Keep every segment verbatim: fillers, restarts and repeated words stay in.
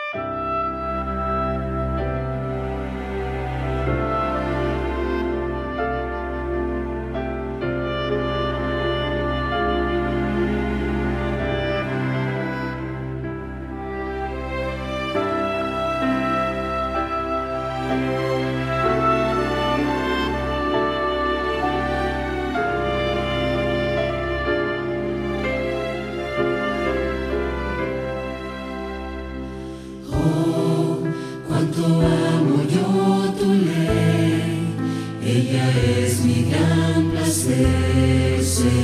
Cuánto amo yo tu ley, ella es mi gran placer,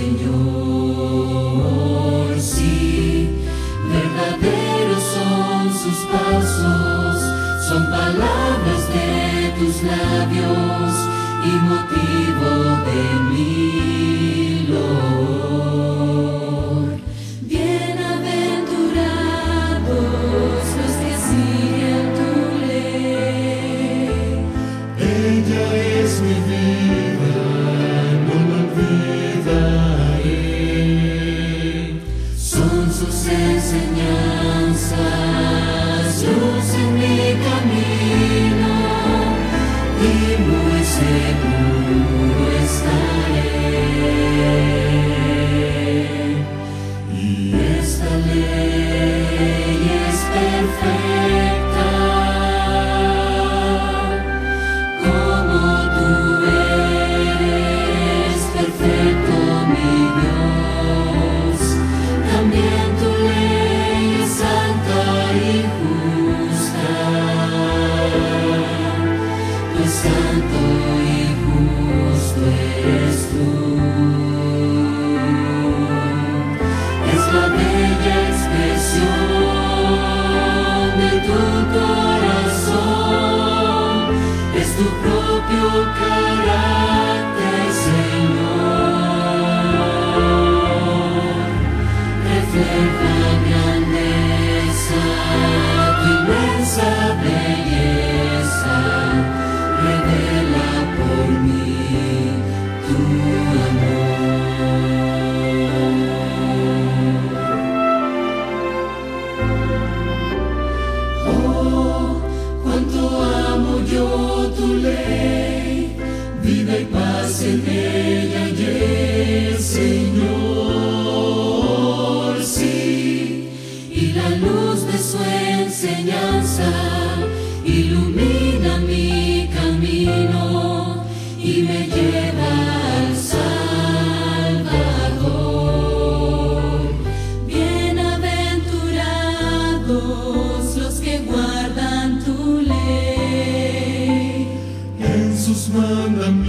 Señor. Sí, verdaderos son sus pasos, son palabras de tus labios y motivo de mi loor. Bienaventurados los que siguen tu ley. Ella es mi vida, no la olvidaré. Son sus enseñanzas, luz en mi camino, y muy seguro estaré. Y esta ley es perfecta, como tú eres perfecto, mi Dios. También tu ley es santa y justa, pues santo y justo eres tú. Es la bella expresión de tu corazón, es tu propio carácter, Señor. Refleja grandeza, tu inmensa belleza, revela por mí tu amor. Oh, cuánto amo yo tu ley, vida y paz en ella hay, Señor. Sí, y la luz de su enseñanza ilumina mi camino y me lleva al Salvador. Bienaventurados los que guardan tu ley. En sus mandamientos